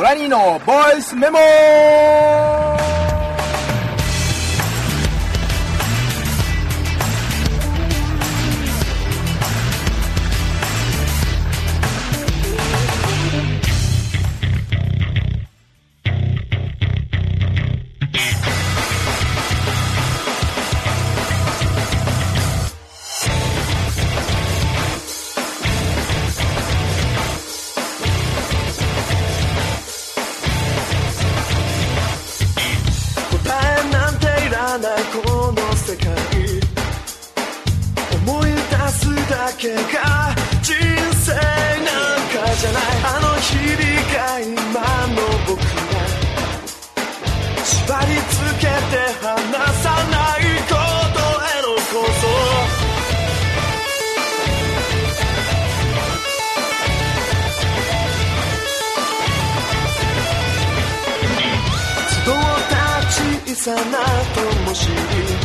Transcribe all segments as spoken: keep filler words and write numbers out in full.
ラニーのボイスメモ。 この世界思い出すだけが人生なんかじゃない。あの日々が今の僕が縛り付けて離さないことへのこそ小さな灯火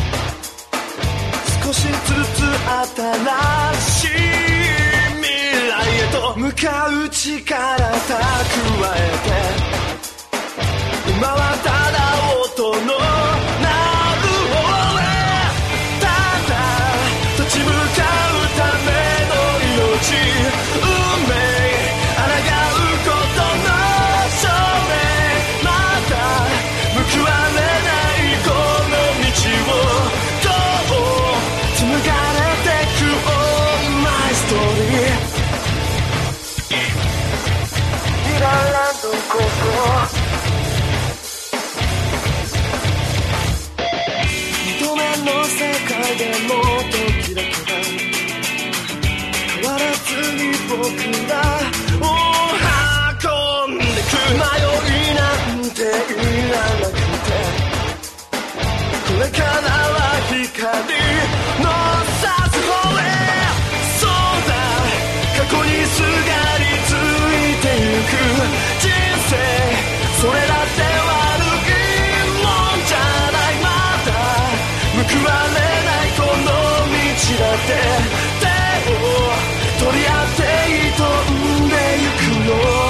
少しずつ新しい未来へと向かう力蓄えて今はただ音の鳴る方へただ立ち向かうための命運命抗うことの証明また報われ二度目の世界でも時だけは変わらずに僕らを運んでく。迷いなんていらなくてこれからは光の差す方へ。そうだ過去にすがりついてゆく人生それだって悪いもんじゃない。まだ報われないこの道だって手を取り合って挑んでゆくよ。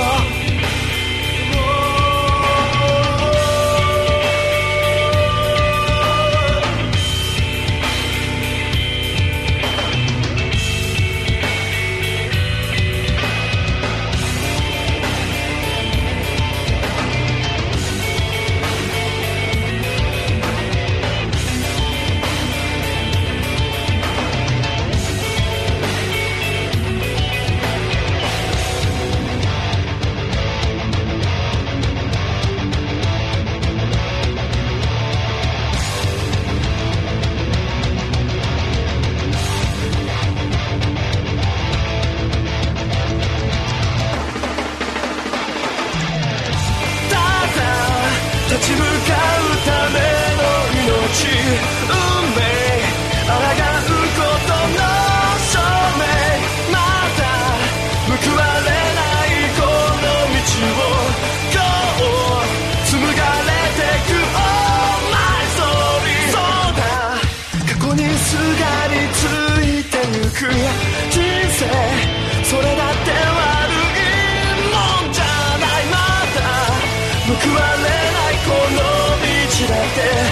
立ち向かうための命運命抗うことの証明また報われないこの道を今日紡がれてく Oh my story。 そうだ過去にすがりついてゆく人生それだって悪いもんじゃない。まだ報われないこの道だって手を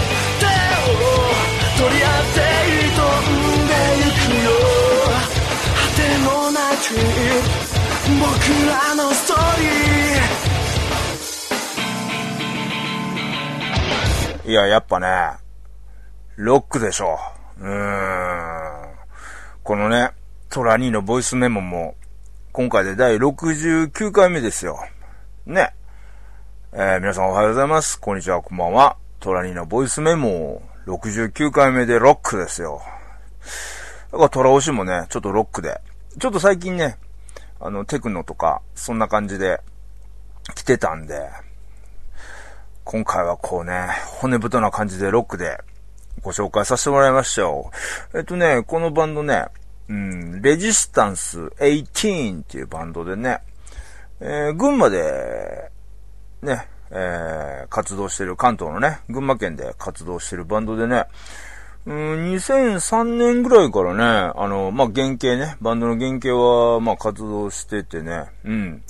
取り合って挑んでゆくよ。果てもなく僕らのストーリー。いややっぱねロックでしょ。うーんこのねトラニーのボイスメモも今回でだいろくじゅうきゅうかいめですよね。えー、皆さんおはようございます。こんにちは、こんばんは。トラニーのボイスメモろくじゅうきゅうかいめでロックですよ。だからトラ押しもね、ちょっとロックで。ちょっと最近ね、あの、テクノとか、そんな感じで来てたんで、今回はこうね、骨太な感じでロックでご紹介させてもらいましたよ。えっとね、このバンドね、うん、レジスタンスじゅうはちっていうバンドでね、えー、群馬で、ね、えー、活動してる、関東のね、群馬県で活動してるバンドでね、うん、にせんさんねんぐらいからね、あの、まあ、原型ね、バンドの原型は、まあ、活動しててね、うん。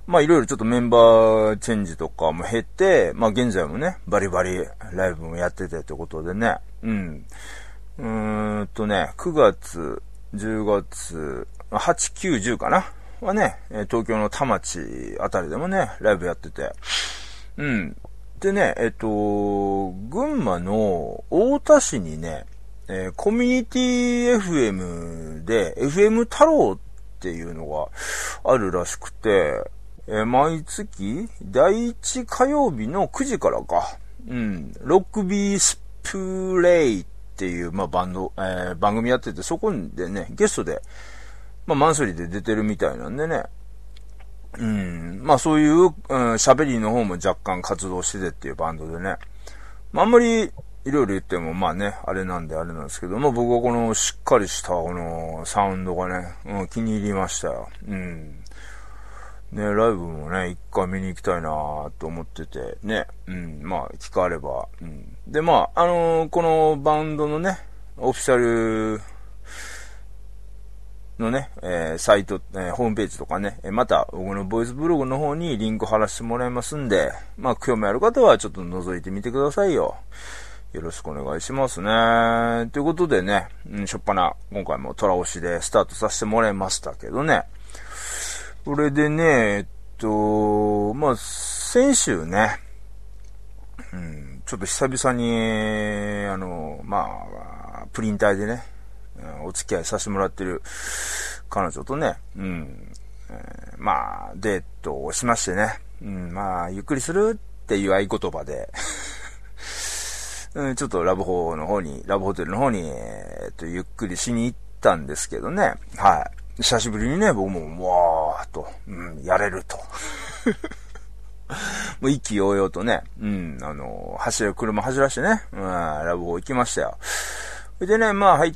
まあいろいろちょっとメンバーチェンジとかも経て、まあ現在もね、バリバリライブもやっててってことでね、うん。うーんとね、くがつ、じゅうがつ、はち、きゅう、じゅうかなはね、東京の田町あたりでもね、ライブやってて、うん。でね、えっと、群馬の太田市にね、えー、コミュニティ エフエム で エフエム 太郎っていうのがあるらしくて、えー、毎月だいいち火曜日のくじからか、うん、ロックビースプレイっていう、まあ、バンド、えー、番組やってて、そこでね、ゲストで、まあ、マンスリーで出てるみたいなんでね、うん、まあそういう、喋、うん、りの方も若干活動しててっていうバンドでね。まああんまりいろいろ言ってもまあね、あれなんであれなんですけど、まあ僕はこのしっかりしたこのサウンドがね、うん、気に入りましたよ。うん。ね、ライブもね、一回見に行きたいなと思ってて、ね、うん、まあ聞かれば、うん。でまあ、あのー、このバンドのね、オフィシャル、のね、えー、サイト、えー、ホームページとかね、また僕のボイスブログの方にリンク貼らせてもらいますんで、まあ興味ある方はちょっと覗いてみてくださいよ。よろしくお願いしますね。ということでね、うん、しょっぱな今回もトラ押しでスタートさせてもらいましたけどね。それでね、えっと、まあ先週ね、うん、ちょっと久々に、あの、まあ、プリン体でね、お付き合いさせてもらってる彼女とね、うん、えー、まあ、デートをしましてね、うん、まあ、ゆっくりするっていう合言葉で、うん、ちょっとラブホの方に、ラブホテルの方に、えー、っと、ゆっくりしに行ったんですけどね、はい。久しぶりにね、僕も、わーっと、うん、やれると。もう意気揚々とね、うん、あの、走る、車走らしてね、うん、ラブホ行きましたよ。でね、まあ入って、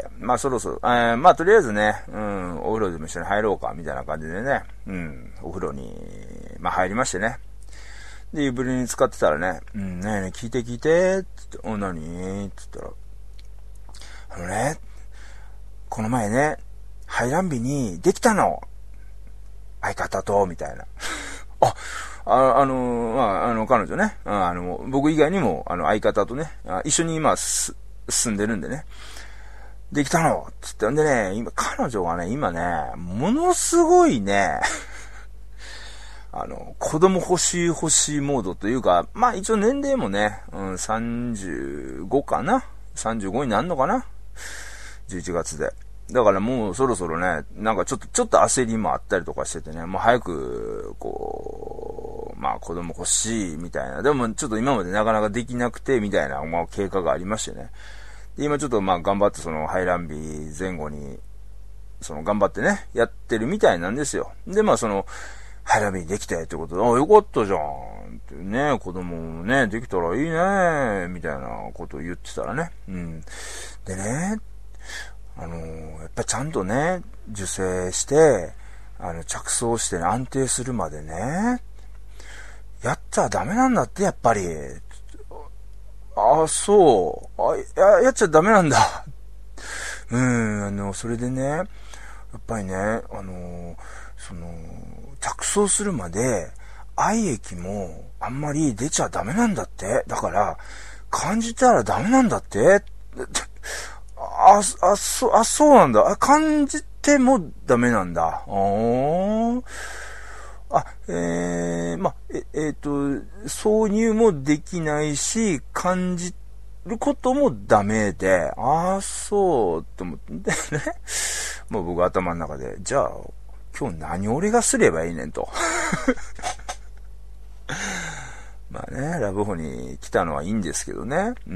まあそろそろ、えー、まあとりあえずね、うん、お風呂でも一緒に入ろうか、みたいな感じでね、うん、お風呂に、まあ入りましてね。で、湯船に使ってたらね、うん、ねえねえ、聞いて聞いて、つって、お、なにつったら、あのね、この前ね、排卵日にできたの相方と、みたいな。あ、あ、あの、まあ、あの、彼女ね、あの、僕以外にも、あの、相方とね、一緒に今、住んでるんでね。できたのつって。んでね、今、彼女がね、今ね、ものすごいね、あの、子供欲しい欲しいモードというか、まあ一応年齢もね、うん、さんじゅうごかな ?さんじゅうご になるのかな ?じゅういち 月で。だからもうそろそろね、なんかちょっと、ちょっと焦りもあったりとかしててね、もう早く、こう、まあ子供欲しいみたいな。でもちょっと今までなかなかできなくてみたいな、まあ経過がありましてね。で今ちょっとまあ頑張ってその排卵日前後に、その頑張ってね、やってるみたいなんですよ。でまあその、排卵日できたってことで、あ、よかったじゃんってね、子供もね、できたらいいね、みたいなことを言ってたらね。うん。でね、あのー、やっぱちゃんとね、受精して、あの、着床して、ね、安定するまでね、やっちゃダメなんだって、やっぱり。あ、そう。あ、や、やっちゃダメなんだ。うん、あの、それでね、やっぱりね、あの、その、着床するまで、愛液もあんまり出ちゃダメなんだって。だから、感じたらダメなんだって。あ、あ、そう、あ、そうなんだ。あ、感じてもダメなんだ。あー。あ、えー、ま、え、えーと、挿入もできないし、感じることもダメで、あー、そう、と思ってね。もう僕頭の中で、じゃあ、今日何俺がすればいいねんと。まあね、ラブホに来たのはいいんですけどね。うん。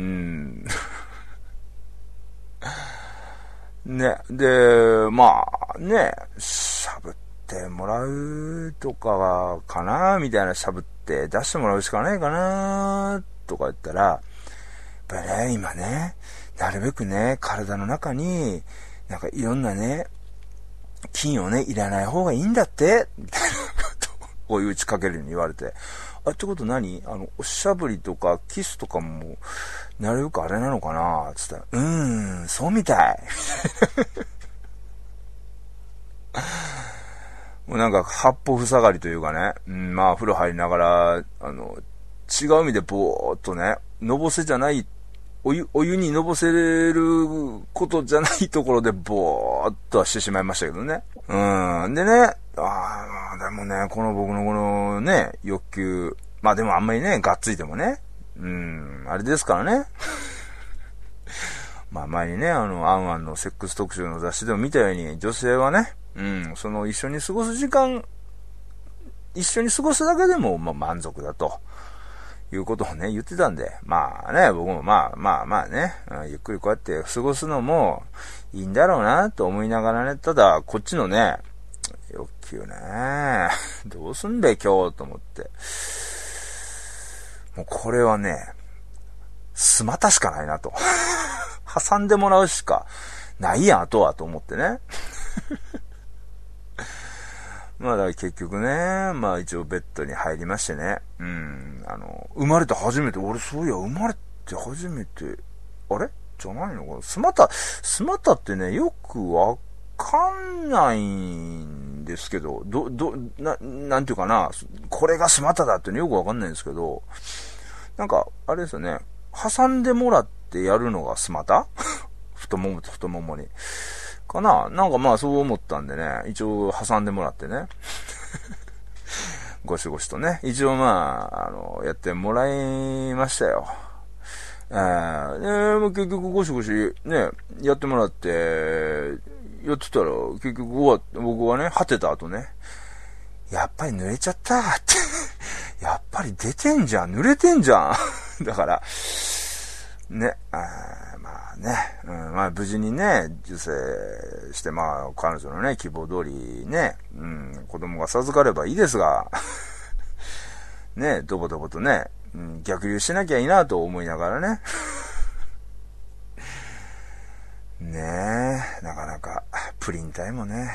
ね、で、まあね、しゃぶってもらうとかかなみたいな、しゃぶって出してもらうしかないかなとか言ったら、やっぱりね、今ね、なるべくね、体の中に、なんかいろんなね、菌をね、いらない方がいいんだって、みたいなことを追い打ちかけるように言われて、あ、ってこと何あの、おしゃぶりとかキスとかも、なるべくあれなのかなつったら、うーん、そうみたい。 もうなんか八方塞がりというかね、うん、まあ風呂入りながら、あの、違う意味でぼーっとね、のぼせじゃない、お湯、お湯にのぼせることじゃないところでぼーっとはしてしまいましたけどね。うん。でね、ああ、でもね、この僕のこのね、欲求、まあでもあんまりね、がっついてもね、うん、あれですからね。まあ前にね、あの、アンアンのセックス特集の雑誌でも見たように、女性はね、うん、その一緒に過ごす時間、一緒に過ごすだけでも、まあ満足だと。いうことをね、言ってたんで、まあね、僕もまあまあまあね、うん、ゆっくりこうやって過ごすのもいいんだろうなと思いながらね、ただ、こっちのね、欲求ね、どうすんだよ今日と思って。もうこれはね、スマタしかないなと。挟んでもらうしかないやん、あとはと思ってね。まあだから結局ね、まあ一応ベッドに入りましてね、うん、あの、生まれて初めて、俺そういや生まれて初めて、あれじゃないのかな、スマタ、スマタってね、よくわかんないんですけど、ど、ど、な、なんていうかな、これがスマタだってよくわかんないんですけど、なんか、あれですよね、挟んでもらってやるのがスマタ太ももと太ももに。かななんかまあそう思ったんでね、一応挟んでもらってね。ゴシゴシとね、一応まあ、あの、やってもらいましたよ。えー、で、結局ゴシゴシね、やってもらって、やってたら、結局終わって、僕はね、果てた後ね、やっぱり濡れちゃったって。やっぱり出てんじゃん、濡れてんじゃん。だから、ね、あまあね、うん、まあ無事にね、受精して、まあ彼女のね、希望通りね、うん、子供が授かればいいですが、ね、ドボドボとね、うん、逆流しなきゃいいなと思いながらね。ねえ、なかなか、プリン体もね。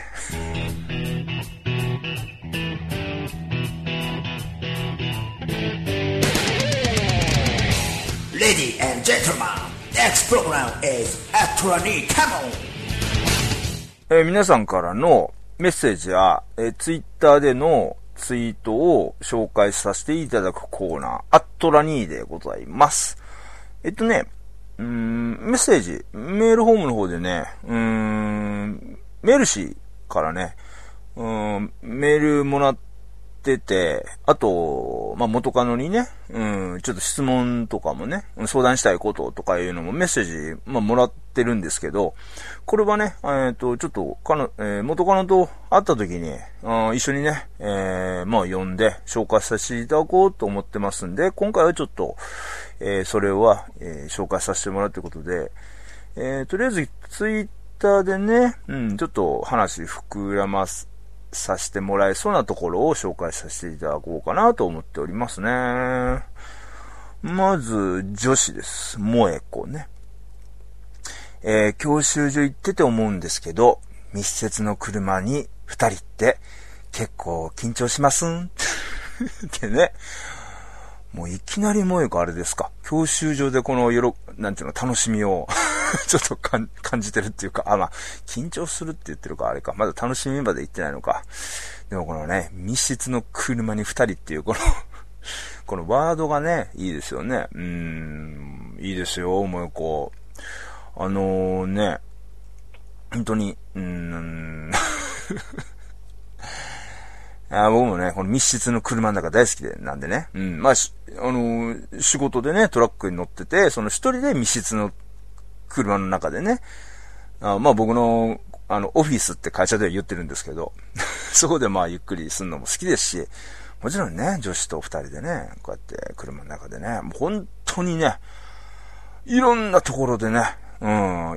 Ladies and gentlemen, next program is Attorney Camel. えー、皆さんからのメッセージや、えー、ツイッターでのツイートを紹介させていただくコーナー、アットラニーでございます。えっとね、うーん、メッセージ、メールフォームの方でね、うーん、メルシーからね、うーん、メールもらってて、あと、まあ、元カノにね、うん、ちょっと質問とかもね、相談したいこととかいうのもメッセージ、まあ、もらってるんですけど、これはね、えっと、ちょっと、かの、えー、元カノと会った時に、あ一緒にね、えー、まあ、読んで紹介させていただこうと思ってますんで、今回はちょっと、えー、それは、えー、紹介させてもらうということで、えー、とりあえず、ツイッターでね、うん、ちょっと話膨らます、させてもらえそうなところを紹介させていただこうかなと思っておりますね。まず、女子です。萌え子ね。えー、教習所行ってて思うんですけど、密接の車に二人って結構緊張しますんってね。もういきなり萌え子あれですか。教習所でこのよろ、なんていうの、楽しみをちょっとかん感じてるっていうか、あ、まあ、緊張するって言ってるか、あれか。まだ楽しみまで行ってないのか。でもこのね、密室の車に二人っていう、この、このワードがね、いいですよね。うーん、いいですよ、萌え子。あのー、ね、本当に、うーん、あ僕もね、この密室の車の中大好きで、なんでね。うん。まあ、あのー、仕事でね、トラックに乗ってて、その一人で密室の車の中でね、あまあ僕の、あの、オフィスって会社では言ってるんですけど、そこでまあゆっくりするのも好きですし、もちろんね、女子と二人でね、こうやって車の中でね、もう本当にね、いろんなところでね、うん、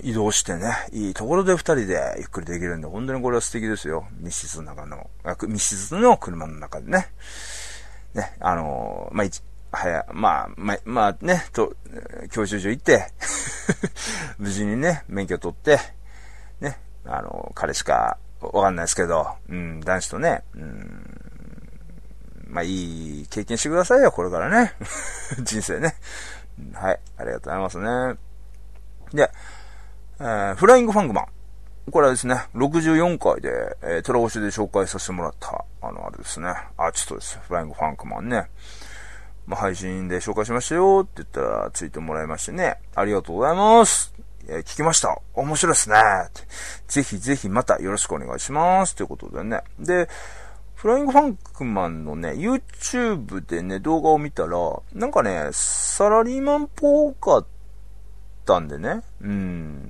移動してね、いいところで二人でゆっくりできるんで、本当にこれは素敵ですよ。密室の中の、密室の車の中でね。ね、あのー、まあ、一、はや、まあ、まあ、まあね、と、教習所行って、無事にね、免許取って、ね、あの、彼しかわかんないですけど、うん、男子とね、うん、まあ、いい経験してくださいよ、これからね。人生ね。はい、ありがとうございますね。で、えー、フライングファングマン。 これはですね、ろくじゅうよんかいで、えー、トラオシで紹介させてもらった、あの、あれですね、アーティストです。フライングファンクマンね。まあ、配信で紹介しましたよって言ったら、ついてもらいましてね、ありがとうございます。えー、聞きました。面白いですね。ぜひぜひまたよろしくお願いします。ということでね。で、フライングファンクマンのね、YouTube でね、動画を見たら、なんかね、サラリーマンっぽかったんでね。うん。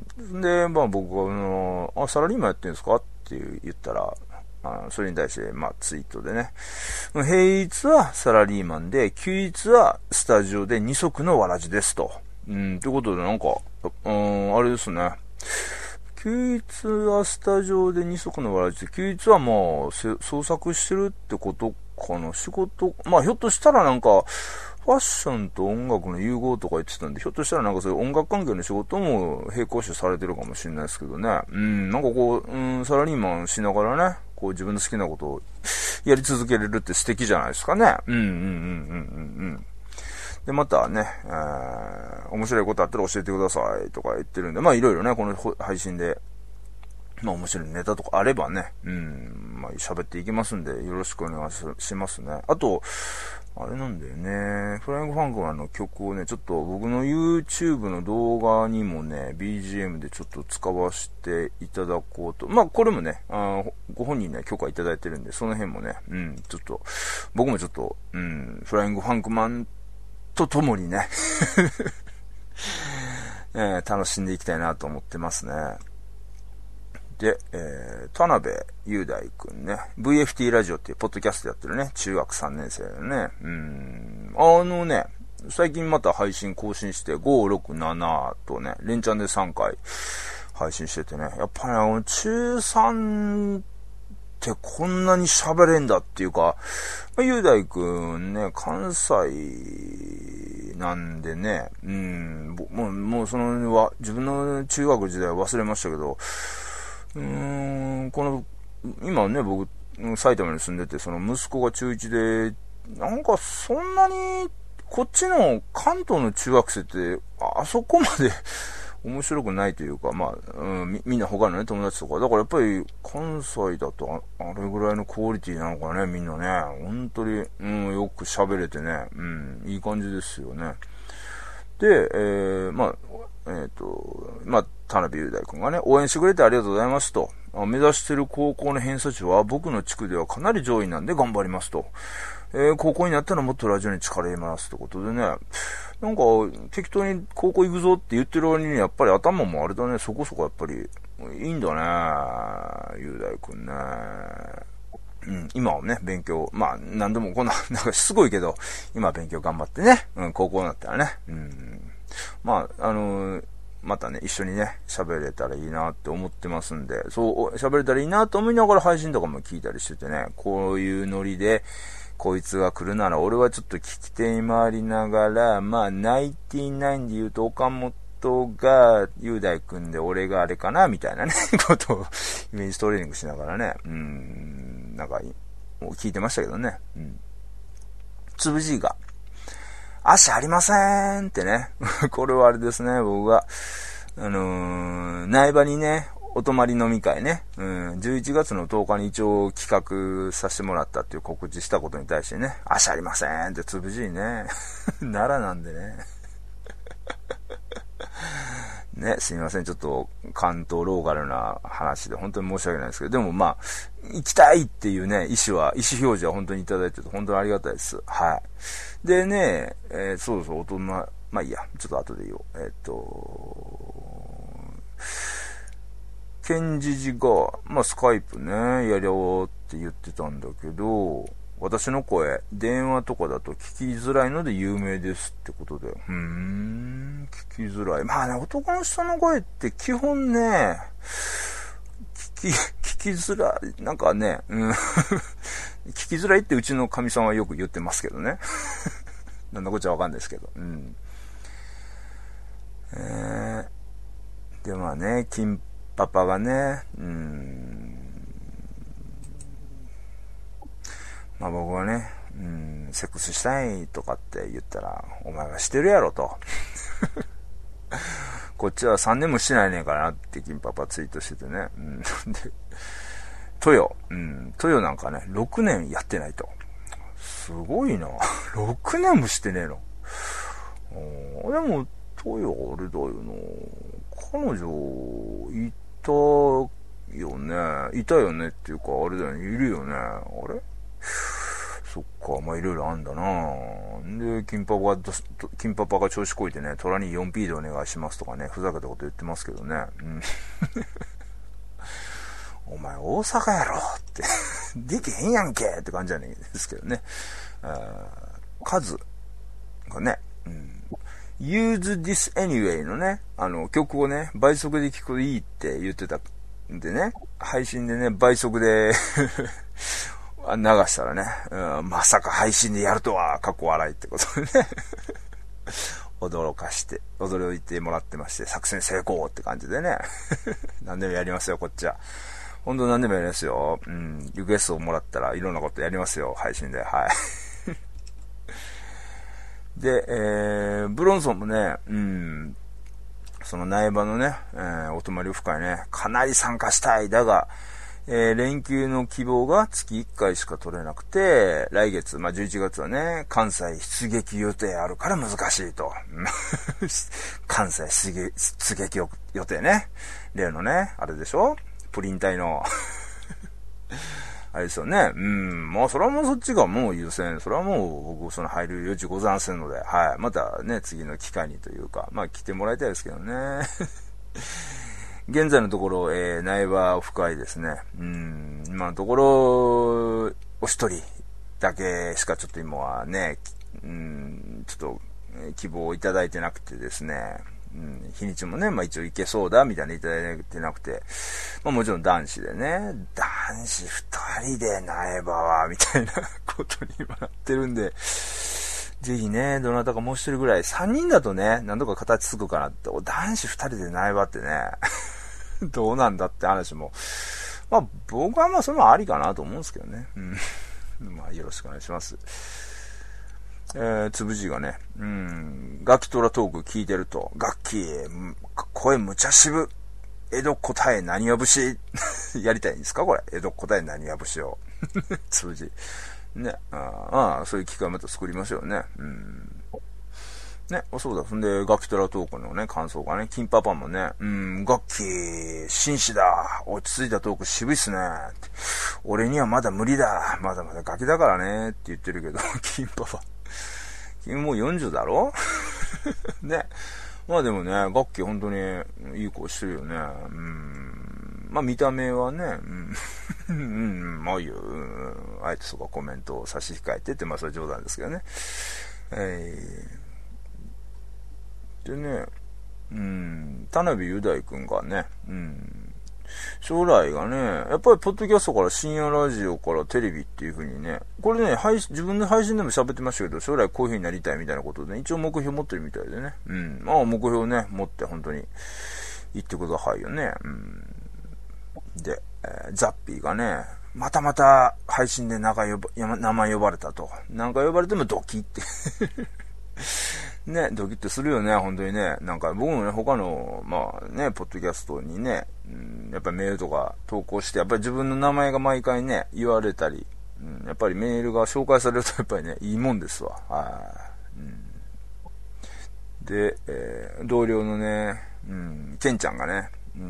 で、まあ僕は、あの、あ、サラリーマンやってるんですかって言ったら、あそれに対して、まあツイートでね。平日はサラリーマンで、休日はスタジオで二足のわらじですと。うん、ということでなんか、うん、あれですね。休日はスタジオで二足のわらじで、休日はまあ、創作してるってことかな。仕事、まあひょっとしたらなんか、ファッションと音楽の融合とか言ってたんで、ひょっとしたらなんかそういう音楽関係の仕事も並行してされてるかもしれないですけどね。うん、なんかこう、うん、サラリーマンしながらね、こう自分の好きなことをやり続けれるって素敵じゃないですかね。うん、うん、うん、うん、うん。で、またね、えー、面白いことあったら教えてくださいとか言ってるんで、まあいろいろね、この配信で、まあ面白いネタとかあればね、うん、まあ喋っていきますんで、よろしくお願いしますね。あと、あれなんだよね、フライングファンクマンの曲をね、ちょっと僕の YouTube の動画にもね、ビージーエム でちょっと使わせていただこうと。まあこれもね、あご本人ね、許可いただいてるんで、その辺もね、うん、ちょっと、僕もちょっと、うん、フライングファンクマンとともにね、えー、楽しんでいきたいなと思ってますね。で、えー、田辺雄大くんね、ブイエフティー ラジオっていうポッドキャストやってるね、中学さんねん生のね、うーん、あのね、最近また配信更新して、ご、ろく、ななとね、連チャンでさんかい配信しててね、やっぱね、中さんってこんなに喋れんだっていうか、まあ、雄大くんね、関西なんでね、うん、もう、もうその、自分の中学時代は忘れましたけど、うーん、この、今ね、僕、埼玉に住んでて、その息子が中いちで、なんかそんなに、こっちの関東の中学生って、あそこまで面白くないというか、まあ、うん、み、みんな他のね、友達とか、だからやっぱり関西だとあ、あれぐらいのクオリティなのかね、みんなね、本当に、うん、よく喋れてね、うん、いい感じですよね。で、えー、まあ、えっ、ー、と、まあ、田辺雄大君がね、応援してくれてありがとうございますと。目指している高校の偏差値は僕の地区ではかなり上位なんで頑張りますと。えー、高校になったらもっとラジオに力入れますってことでね。なんか、適当に高校行くぞって言ってる割にやっぱり頭もあれだね、そこそこやっぱりいいんだね、雄大君ね。うん、今はね、勉強、まあ、何でもこんな、なんかすごいけど、今は勉強頑張ってね、うん、高校になったらね、うん、まあ、あのー、またね、一緒にね、喋れたらいいなって思ってますんで、そう、喋れたらいいなと思いながら配信とかも聞いたりしててね、こういうノリで、こいつが来るなら、俺はちょっと聞き手に回りながら、まあ、ナインティナインで言うと、岡本が、雄大くんで、俺があれかな、みたいなね、ことを、イメージトレーニングしながらね、うーん、なんか、もう聞いてましたけどね、うん。つぶじいが、足ありませんってね。これはあれですね、僕が。あのー、苗場にね、お泊まり飲み会ね、うん、じゅういちがつのとおかに一応企画させてもらったっていう告知したことに対してね、足ありませんってつぶじいね。奈良なんでね。ね、すみません、ちょっと関東ローカルな話で本当に申し訳ないですけど、でもまあ、行きたいっていうね、意思は、意思表示は本当にいただいてて本当にありがたいです。はい。でね、えー、そうそう、大人、まあいいや、ちょっと後で言おう。えー、っと、ケンジジが、まあスカイプね、やりようって言ってたんだけど、私の声、電話とかだと聞きづらいので有名ですってことで。うーん、聞きづらい。まあね、男の人の声って基本ね、聞き、聞きづらい。なんかね、うん、聞きづらいってうちの神さんはよく言ってますけどね。なんだこっちゃわかんないですけど。うん。えー、でまあね、金パパがね、うーん、まあ僕はね、うん、セックスしたいとかって言ったら、お前はしてるやろと。 こっちはさんねんもしてないねんからなって金パパツイートしててね。うん、で、トヨ、うん、トヨなんかね、ろくねんやってないと。すごいな。ろくねんもしてねえの。でも、トヨあれだよな。彼女、いたよね。いたよねっていうか、あれだよね。いるよね。あれそっか、まあ、いろいろあんだな。で、金パパが、金パパが調子こいてね、虎に よんピー でお願いしますとかね、ふざけたこと言ってますけどね。うん、お前、大阪やろって。できへんやんけって感じじゃねえですけどね。数がね、うん、Use This Anyway のね、あの、曲をね、倍速で聴くといいって言ってたんでね、配信でね、倍速で、流したらね、うん、まさか配信でやるとは、かっこ笑いってことでね、驚かして、驚いてもらってまして、作戦成功って感じでね、何でもやりますよ、こっちは。ほんと何でもやりますよ。うん、リクエストをもらったらいろんなことやりますよ、配信で、はい。で、えー、ブロンソンもね、うん、その苗場のね、えー、お泊まりオフ会ね、かなり参加したい。だが、えー、連休の希望が月いっかいしか取れなくて、来月、まあ、じゅういちがつはね、関西出撃予定あるから難しいと。関西出撃、出撃予定ね。例のね、あれでしょ？プリン体の。あれですよね。うん。まあ、それはもうそっちがもう優先。それはもう僕、その入る余地ございませんので、はい。またね、次の機会にというか、まあ、来てもらいたいですけどね。現在のところ、えー、苗場オフ会ですね。うん。今のところ、お一人だけしかちょっと今はね、うん、ちょっと、希望をいただいてなくてですね。うん、日にちもね、まあ一応行けそうだみたいないただいてなくて、まあもちろん男子でね、男子二人で苗場はみたいなことに今なってるんで、ぜひね、どなたかもう一人ぐらい、三人だとね、何とか形つくかなって、男子二人で苗場ってね、どうなんだって話も、まあ僕はまあそれもありかなと思うんですけどね、うん、まあよろしくお願いします。えー、つぶじがね、うん、ガキトラトーク聞いてると、ガッキー、声むちゃ渋、江戸答え何や節やりたいんですかこれ。江戸答え何や節を。つぶじ。ね、ああ、そういう機会また作りましょうね。うん。ね、そうだ。そんで、ガキトラトークのね、感想がね、金パパもね、うん、ガッキー、紳士だ。落ち着いたトーク渋いっすね。俺にはまだ無理だ。まだまだガキだからね。って言ってるけど、金パパ。君もうよんじゅうだろね。まあでもね、楽器本当にいい子してるよね。うん。まあ見た目はね、うん。うん、まあいいよ。うん、あえてそこはコメントを差し控えてって、まあそれ冗談ですけどね。えー、でね、うん、田辺雄大くんがね、うん。将来がね、やっぱりポッドキャストから深夜ラジオからテレビっていう風にね、これね、配信、自分で配信でも喋ってましたけど、将来こういう風になりたいみたいなことでね、一応目標持ってるみたいでね。うん。まあ目標ね、持って本当に言ってくださいよね。うん。で、えー、ザッピーがね、またまた配信で名前呼ば、名前呼ばれたと。なんか呼ばれてもドキって。ね、ドキッとするよね、本当にね。なんか僕もね、他の、まあね、ポッドキャストにね、うん、やっぱりメールとか投稿して、やっぱり自分の名前が毎回ね、言われたり、うん、やっぱりメールが紹介されるとやっぱりね、いいもんですわ。はい、うん。で、えー、同僚のね、うん、ケンちゃんがね、うん、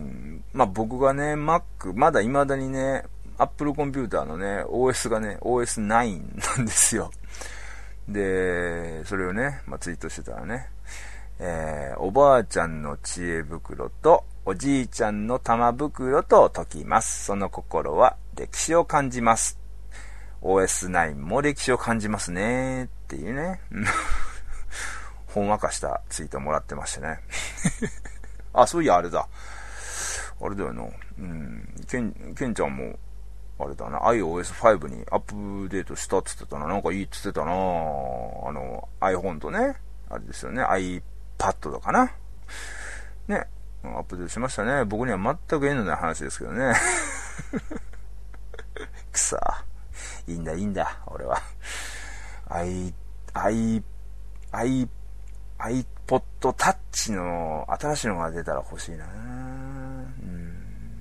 まあ僕がね、Mac、まだ未だにね、Apple コンピューターのね、オーエス がね、オーエスナイン なんですよ。で、それをね、まあ、ツイートしてたらね、えー、おばあちゃんの知恵袋と、おじいちゃんの玉袋と解きます。その心は歴史を感じます。オーエスナイン も歴史を感じますね。っていうね、ほんわかしたツイートもらってましてね。あ、そういや、あれだ。あれだよな。うん、ケン、ケンちゃんも、あれだな、アイオーエスファイブ にアップデートしたって言ってたな。なんかいいって言ってたな。あの、iPhone とね、あれですよね、iPad だかな。ね、アップデートしましたね。僕には全く縁のない話ですけどね。くそ。いいんだ、いいんだ、俺は。i、i、i、iPad iPod Touch の新しいのが出たら欲しいな。うん。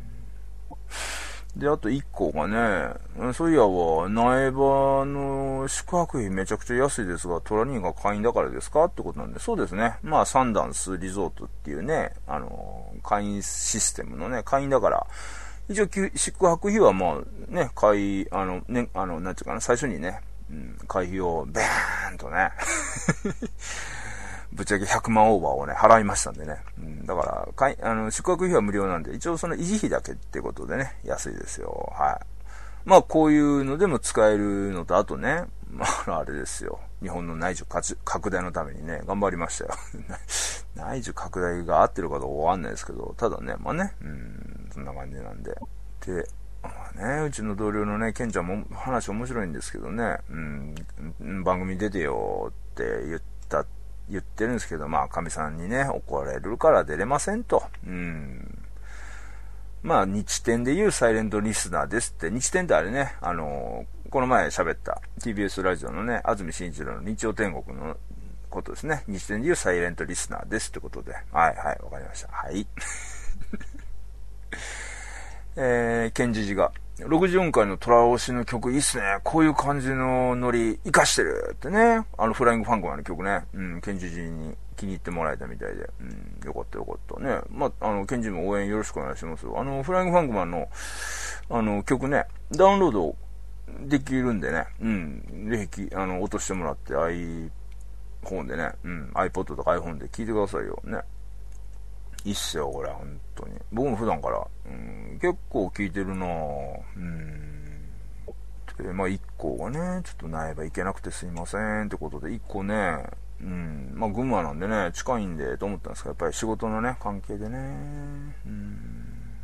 で、あといっこがね、そういやは、苗場の宿泊費めちゃくちゃ安いですが、トラニーが会員だからですかってことなんで、そうですね。まあ、サンダンスリゾートっていうね、あの、会員システムのね、会員だから、一応、宿泊費はまあ、ね、会、あの、ね、あの、なんていうかな、最初にね、うん、会費を、ベーンとね、ぶっちゃけひゃくまんオーバーをね、払いましたんでね。うん、だから、かい、あの、宿泊費は無料なんで、一応その維持費だけってことでね、安いですよ。はい。まあ、こういうのでも使えるのと、あとね、まあ、あれですよ。日本の内需拡大のためにね、頑張りましたよ。内需拡大が合ってるかどうかわかんないですけど、ただね、まあね、うん、そんな感じなんで。で、まあね、うちの同僚のね、ケンちゃんも話面白いんですけどね、うん、番組出てよって言った言ってるんですけど、まあ、神さんにね、怒られるから出れませんと。うん。まあ、日天で言うサイレントリスナーですって、日天ってあれね、あのー、この前喋った ティービーエス ラジオのね、安住紳一郎の日曜天国のことですね。日天で言うサイレントリスナーですってことで。はいはい、わかりました。はい。えー、ケンジジが、ろくじゅうよんかいのトラ推しの曲いいっすね。こういう感じのノリ活かしてるってね。あのフライングファンクマンの曲ね。うん、ケンジジに気に入ってもらえたみたいで。うん、よかったよかったね。まあ、あの、ケンジも応援よろしくお願いしますよ。あの、フライングファンクマンの、あの、曲ね、ダウンロードできるんでね。うん、ぜひ、あの、落としてもらって、iPhone でね、うん、iPod とか iPhone で聴いてくださいよ。ね。いいっすよ、これ、本当に。僕も普段から、うん、結構聞いてるなぁ。うん。で、まあ、一個がね、ちょっと苗場行けなくてすいませんってことで、一個ね、うん、まあ、群馬なんでね、近いんで、と思ったんですけど、やっぱり仕事のね、関係でね、うん。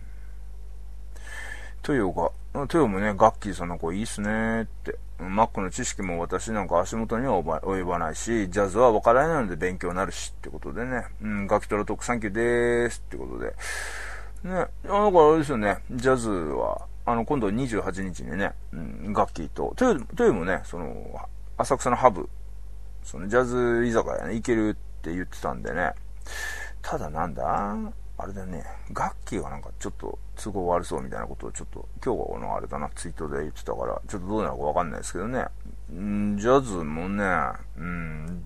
トヨが、トヨもね、ガッキーさんの子いいっすねって。マックの知識も私なんか足元には及ばないし、ジャズは分からないので勉強になるしってことでね、うん、ガキトラトークサンキューでーすってことで。ね、だからあれですよね、ジャズは、あの、今度にじゅうはちにちにね、うん、ガッキーと、トヨ、トヨもね、その、浅草のハブ、そのジャズ居酒屋ね、行けるって言ってたんでね、ただなんだあれだね、ガッキーがなんかちょっと都合悪そうみたいなことをちょっと今日のあれだな、ツイートで言ってたから、ちょっとどうなるかわかんないですけどね。んジャズもね、うん、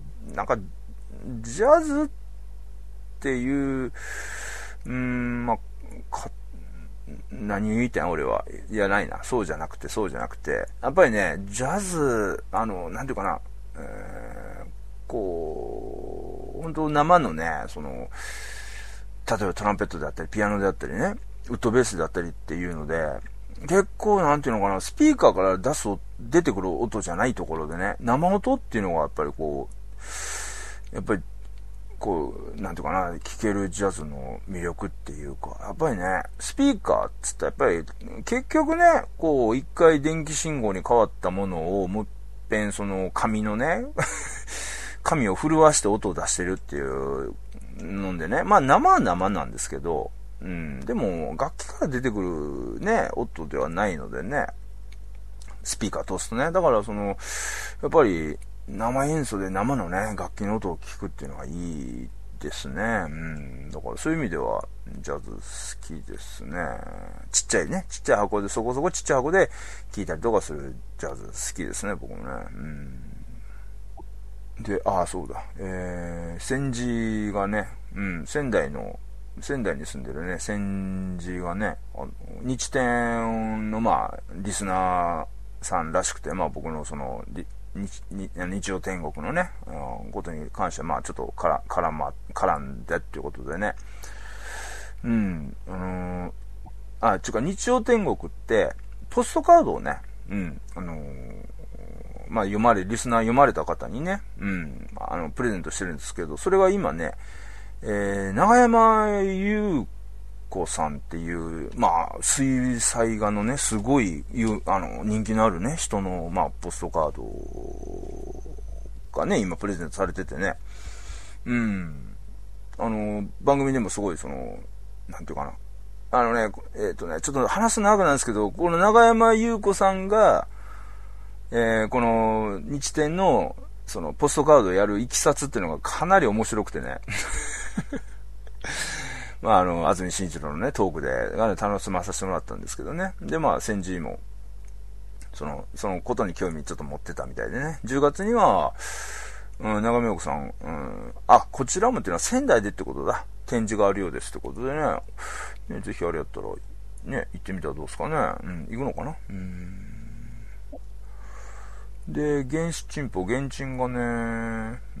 なんか、ジャズっていう、うん、まあ、か、何言いたいん俺は。いや、ないな。そうじゃなくて、そうじゃなくて。やっぱりね、ジャズ、あの、なんていうかな、えー、こう、本当生のね、その、例えばトランペットであったり、ピアノであったりね、ウッドベースであったりっていうので、結構なんていうのかな、スピーカーから出す、出てくる音じゃないところでね、生音っていうのがやっぱりこう、やっぱり、こう、なんていうかな、聴けるジャズの魅力っていうか、やっぱりね、スピーカーっつったらやっぱり、結局ね、こう、一回電気信号に変わったものを、もう一遍その紙のね、紙を震わして音を出してるっていうのでね、まあ生は生なんですけど、うん、でも楽器から出てくるね、音ではないのでね、スピーカー通すとね、だからその、やっぱり生演奏で生のね、楽器の音を聞くっていうのがいいですね。うん、だからそういう意味では、ジャズ好きですね。ちっちゃいね、ちっちゃい箱で、そこそこちっちゃい箱で聴いたりとかするジャズ好きですね、僕もね。うんで、ああ、そうだ。えー、千字がね、うん、仙台の、仙台に住んでるね、千字がね、あの日天の、まあ、リスナーさんらしくて、まあ僕のその、日, 日曜天国のね、うん、ことに関しては、まあちょっとから絡ま、絡んでっていうことでね、うん、あのー、あ、ちゅうか日曜天国って、ポストカードをね、うん、あのー、まあ読まれ、リスナー読まれた方にね、うん、あの、プレゼントしてるんですけど、それが今ね、えー、長山優子さんっていう、まあ、水彩画のね、すごい、あの、人気のあるね、人の、まあ、ポストカードがね、今プレゼントされててね、うん、あの、番組でもすごい、その、なんていうかな、あのね、えっとね、ちょっと話す長くなんですけど、この長山優子さんが、えー、この日天のそのポストカードをやるいきさつっていうのがかなり面白くてね。まああの、安住紳一郎のね、トークで、ね、楽しまさせてもらったんですけどね。で、まあ、先人も、その、そのことに興味ちょっと持ってたみたいでね。じゅうがつには、うん、長見陽子さん、うん、あ、こちらもっていうのは仙台でってことだ。展示があるようですってことでね。ね、ぜひあれやったら、ね、行ってみたらどうですかね。うん、行くのかな。うん。で、原始チンポ、原チンがね、うん。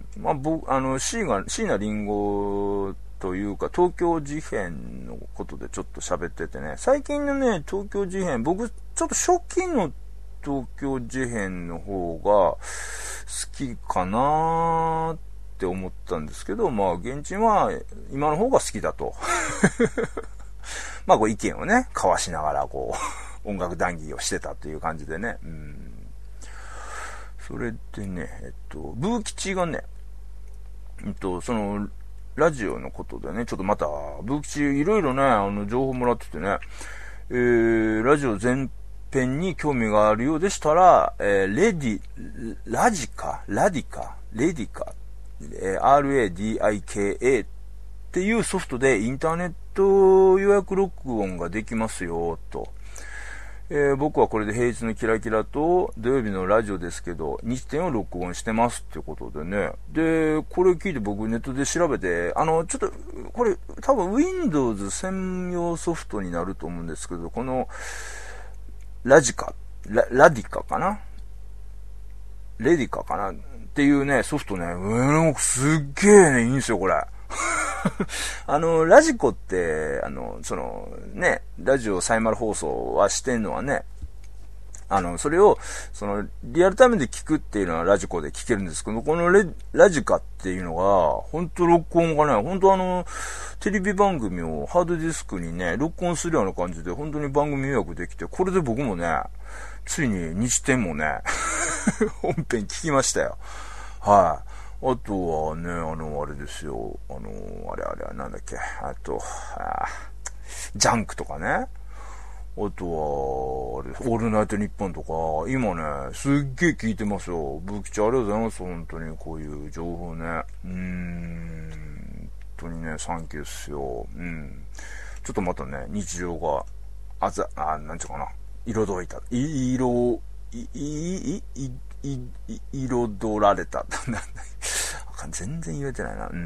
まあ、僕、あの、椎が、椎名林檎というか、東京事変のことでちょっと喋っててね、最近のね、東京事変、僕、ちょっと初期の東京事変の方が好きかなーって思ったんですけど、まあ、原チンは今の方が好きだと。まあ、こう意見をね、交わしながら、こう、音楽談義をしてたという感じでね、うん。それでね、えっと、ブー吉がね、えっと、その、ラジオのことでね、ちょっとまた、ブー吉いろいろね、あの、情報もらっててね、えー、ラジオ全編に興味があるようでしたら、えー、レディ、ラジカラディカレディカ、えー、アールエーディーアイケーエー っていうソフトでインターネット予約録音ができますよ、と。えー、僕はこれで平日のキラキラと土曜日のラジオですけど、日展を録音してますってことでね。で、これ聞いて僕ネットで調べて、あの、ちょっと、これ多分 Windows 専用ソフトになると思うんですけど、この、ラジカ、ラ、ラディカかなレディカかなっていうね、ソフトね、うん、すっげえね、いいんですよ、これ。あの、ラジコって、あの、その、ね、ラジオサイマル放送はしてんのはね、あの、それを、その、リアルタイムで聞くっていうのはラジコで聞けるんですけど、このレラジカっていうのが、ほんと録音がね、ほんとあの、テレビ番組をハードディスクにね、録音するような感じで、本当に番組予約できて、これで僕もね、ついに日展もね、本編聞きましたよ。はい。あとはね、あの、あれですよ。あの、あれあれ、なんだっけ。あと、あジャンクとかね。あとは、あれ、オールナイトニッポンとか、今ね、すっげえ聞いてますよ。ブーキちゃんありがとうございます。本当に、こういう情報ね。うーん、本当にね、サンキューっすよ。うん。ちょっとまたね、日常が、あざ、あ、なんちゅうかな。彩いた。い、色、い、い、い、い、い、彩られた。全然言えてないな。うん。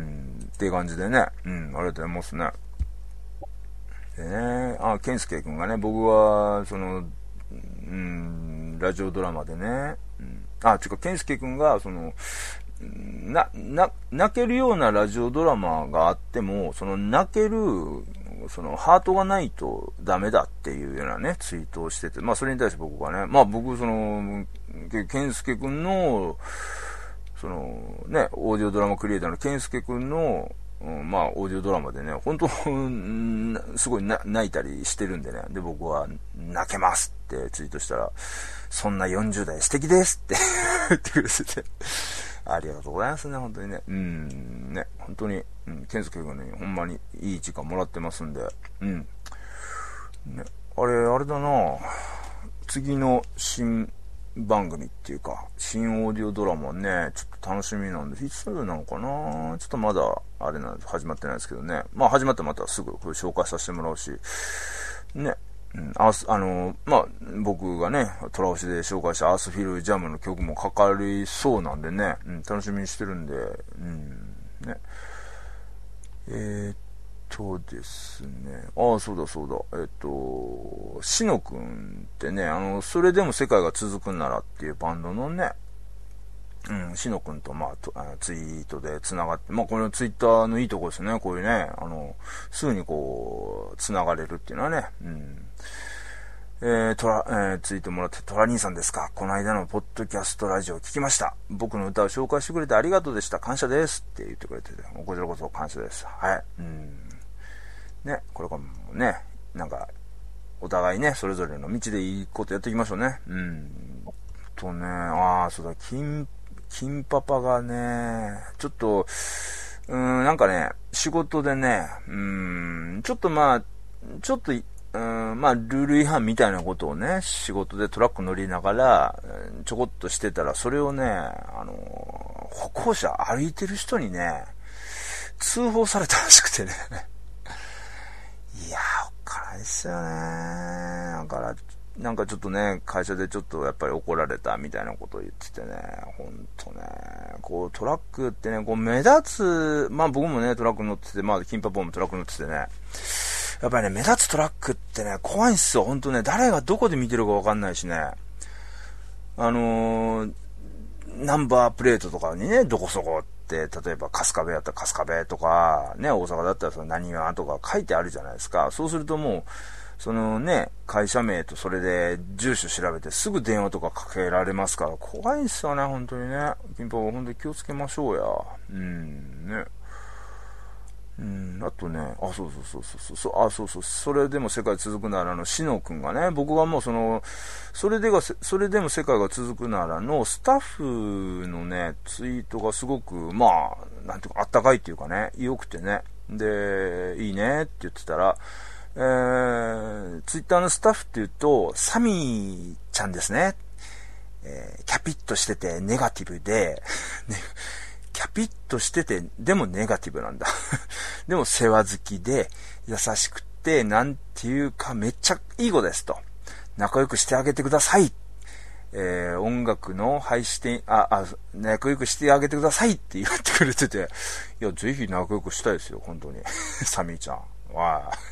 っていう感じでね。うん。ありがとうございますね。でね。あ、健介くんがね、僕は、その、うん、ラジオドラマでね。うん、あ、ちゅうか、健介くんが、その、な、な、泣けるようなラジオドラマがあっても、その泣ける、そのハートがないとダメだっていうようなね、ツイートをしてて、まあそれに対して僕はね、まあ僕、その、健介くんの、そのね、オーディオドラマクリエイターの健介くんの、うん、まあオーディオドラマでね、本当すごいな泣いたりしてるんでね、で僕は泣けますってツイートしたら、そんなよんじゅう代素敵ですって言ってくれてて、ありがとうございますね、本当にね。うん、ね、本当に、うん、健介くんにほんまにいい時間もらってますんで、うん。ね、あれ、あれだな次の新番組っていうか、新オーディオドラマね、ちょっと楽しみなんで、いつなのかなちょっとまだ、あれなんです、始まってないですけどね。まあ始まったらまたすぐこれ紹介させてもらうし、ね。うん、ああの、まあ、僕がね、トラオシで紹介したアースフィルジャムの曲もかかりそうなんでね、うん、楽しみにしてるんで、うん、ね。えー、っとですね、ああ、そうだそうだ、えー、っと、しのくんってね、あの、それでも世界が続くんならっていうバンドのね、うん、しのくんと、まあ、とあツイートで繋がって、まあ、このツイッターのいいとこですね、こういうね、あの、すぐにこう、繋がれるっていうのはね、うん。えー、トラ、えー、ツイートもらって、トラ兄さんですか、この間のポッドキャストラジオ聞きました。僕の歌を紹介してくれてありがとうでした。感謝ですって言ってくれてて、こちらこそ感謝です。はい。うん。ね、これからもね、なんか、お互いね、それぞれの道でいいことやっていきましょうね。うん。とね、ああ、そうだ、金、金パパがね、ちょっと、うーん、なんかね、仕事でね、うーん、ちょっとまあ、ちょっと、うーん、まあ、ルール違反みたいなことをね、仕事でトラック乗りながら、 ちょこっとしてたら、それをね、あの、歩行者歩いてる人にね、通報されたらしくてね。いやー、おっかないっすよね。だから、なんかちょっとね、会社でちょっとやっぱり怒られたみたいなことを言っててね、ほんとね、こうトラックってね、こう目立つ、まあ僕もね、トラック乗ってて、まあキンパポンもトラック乗っててね、やっぱりね、目立つトラックってね、怖いんすよ、ほんとね、誰がどこで見てるかわかんないしね、あのー、ナンバープレートとかにね、どこそこって、例えば春日部やったら春日部とか、ね、大阪だったらその何がとか書いてあるじゃないですか。そうするともう、そのね、会社名とそれで住所調べてすぐ電話とかかけられますから、怖いんすよね、本当にね。ピンポン、本当に気をつけましょうや。うん、ね。うん、あとね、あ、そうそうそうそうそう、あ、そうそう、それでも世界続くならのしのくんがね、僕はもうその、それでが、それでも世界が続くならのスタッフのね、ツイートがすごく、まあ、なんていうか、あったかいっていうかね、良くてね。で、いいねって言ってたら、えー、ツイッターのスタッフって言うと、サミーちゃんですね。えー、キャピッとしててネガティブで、ね、キャピッとしてて、でもネガティブなんだ。でも世話好きで、優しくて、なんていうかめっちゃいい子ですと。仲良くしてあげてください。えー、音楽の配信、あ、あ、仲良くしてあげてくださいって言ってくれてて、いや、ぜひ仲良くしたいですよ、本当に。サミーちゃん。わー。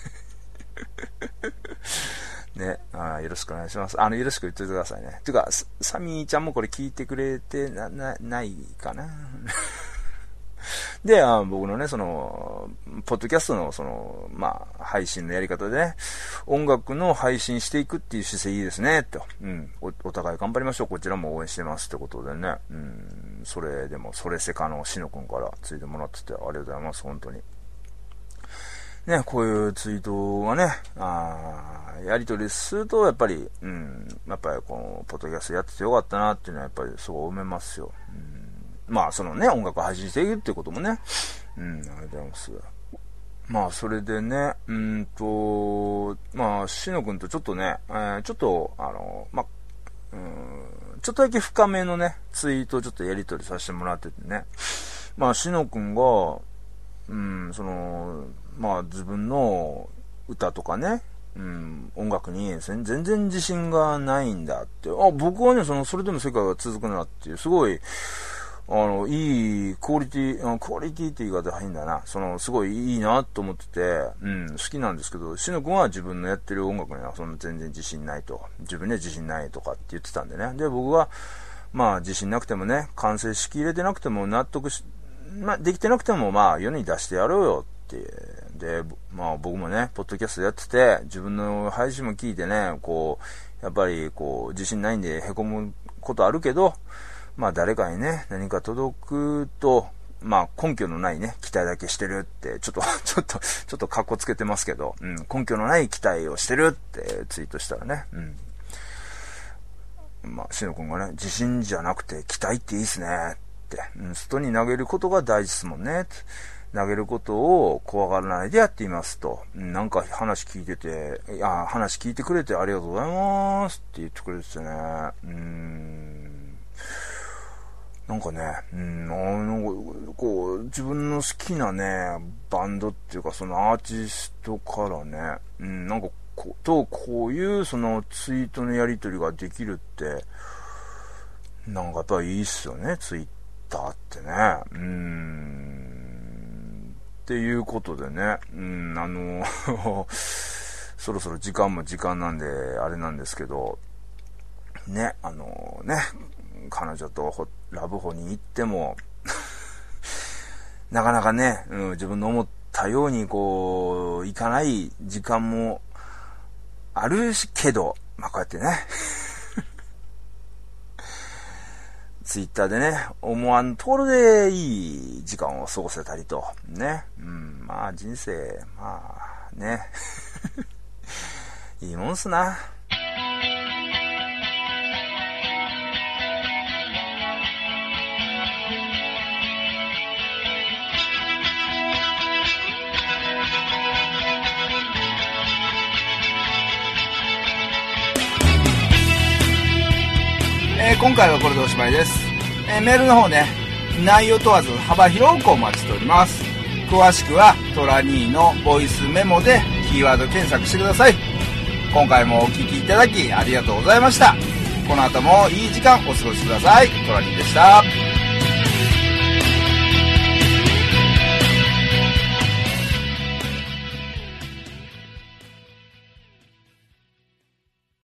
ね、あ、よろしくお願いします。あの、よろしく言っといてくださいね。ていうか、サミーちゃんもこれ聞いてくれてな、な、ないかな。で、あ、僕のね、その、ポッドキャストの、その、まあ、配信のやり方でね、音楽の配信していくっていう姿勢いいですね、と。うん。お、お互い頑張りましょう。こちらも応援してますってことでね。うん。それでも、それせかのしのくんからついてもらってて、ありがとうございます。本当に。ね、こういうツイートがね、あやり取りすると、やっぱり、うん、やっぱりこの、ポッドキャストやっててよかったなっていうのは、やっぱりすごい思いますよ。うん、まあ、そのね、音楽を配信していくっていうこともね、うん、ありがとうございます。まあ、それでね、うんと、まあ、しのくんとちょっとね、えー、ちょっと、あの、まあ、うん、ちょっとだけ深めのね、ツイートをちょっとやり取りさせてもらっててね、まあ、しのくんが、うん、その、まあ自分の歌とかね、うん、音楽に全然自信がないんだって。あ、僕はね、その、それでも世界が続くなっていう、すごい、あの、いいクオリティ、クオリティって言い方変だな。その、すごいいいなと思ってて、うん、好きなんですけど、しのくんは自分のやってる音楽にはその全然自信ないと。自分には自信ないとかって言ってたんでね。で、僕は、まあ自信なくてもね、完成しきれてなくても納得し、まあできてなくてもまあ世に出してやろうよって。で、まあ僕もね、ポッドキャストやってて、自分の配信も聞いてね、こう、やっぱりこう、自信ないんで凹むことあるけど、まあ誰かにね、何か届くと、まあ根拠のないね、期待だけしてるって、ちょっと、ちょっと、ちょっとカッコつけてますけど、うん、根拠のない期待をしてるってツイートしたらね、うん。まあ、しのくんがね、自信じゃなくて期待っていいっすねって、うん、外に投げることが大事ですもんねって。投げることを怖がらないでやっていますと。なんか話聞いてて、いや、話聞いてくれてありがとうございますって言ってくれててね。うーん。なんかね、うん、あの、こう、自分の好きなね、バンドっていうかそのアーティストからね、うん、なんかこ、と、こういうそのツイートのやり取りができるって、なんかやっぱりいいっすよね、ツイッターってね。うーん。っていうことでね、うん、あの、そろそろ時間も時間なんで、あれなんですけど、ね、あのね、彼女とラブホに行っても、なかなかね、うん、自分の思ったようにこう、いかない時間もあるしけど、まあこうやってね、ツイッターでね、思わんところでいい時間を過ごせたりと、ね。うん、まあ人生、まあね。いいもんすな。 えー、 今回はこれでおしまいです。えー、メールの方ね、内容問わず幅広くお待ちしております。詳しくはトラニーのボイスメモでキーワード検索してください。今回もお聞きいただきありがとうございました。この後もいい時間お過ごしください。トラニーでした。